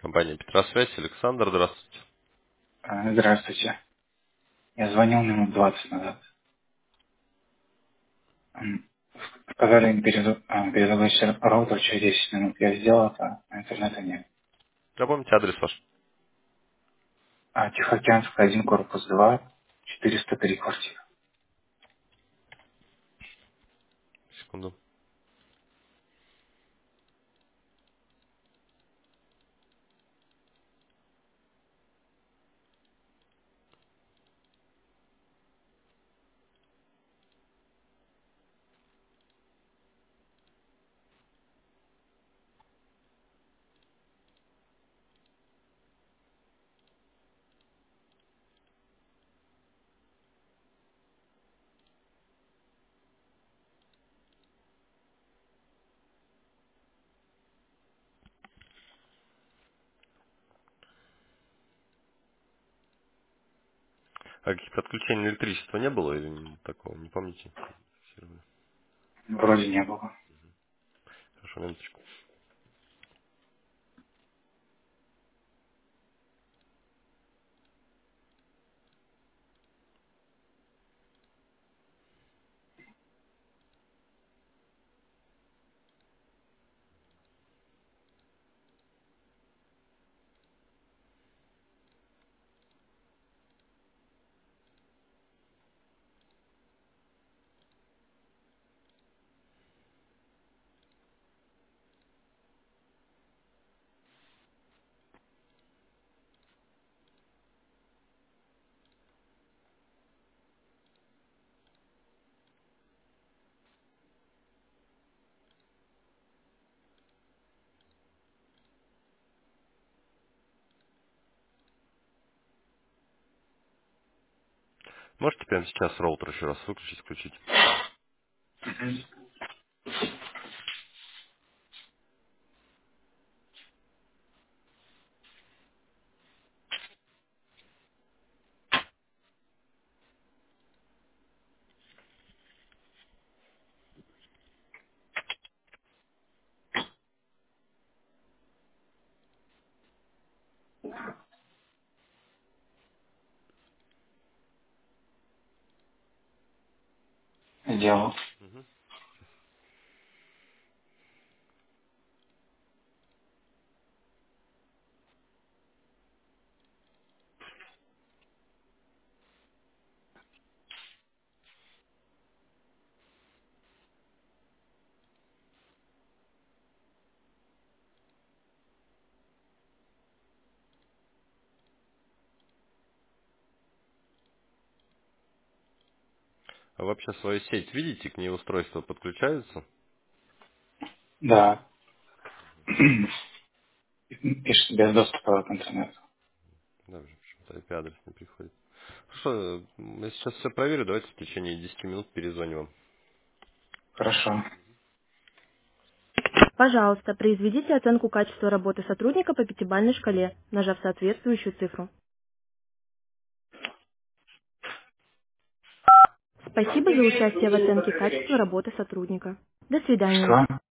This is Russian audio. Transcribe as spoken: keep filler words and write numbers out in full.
Компания Петросвязь. Александр, здравствуйте. А, Здравствуйте. Я звонил минут двадцать назад. М, Сказали им перезу- а, перезагрузить роутер через десять минут. Я сделал это, а интернета нет. Напомните адрес ваш. А, Тихоокеанская, один, корпус два, четыреста три квартира. Секунду. А каких-то отключений электричества не было или н- такого, не помните? Вроде не было. Хорошо, минуточку. Можете прямо сейчас роутер еще раз выключить, включить? Мгм. Сделал. Мгм. А вообще свою сеть видите, к ней устройства подключаются? Да. Пишет без доступа к интернету. Да, уже почему-то I P-адрес не приходит. Хорошо, м, я сейчас все проверю, давайте в течение десяти минут перезвоню вам. Хорошо. Пожалуйста, произведите оценку качества работы сотрудника по пятибалльной шкале, нажав соответствующую цифру. Спасибо за участие в оценке качества работы сотрудника. До свидания. Что?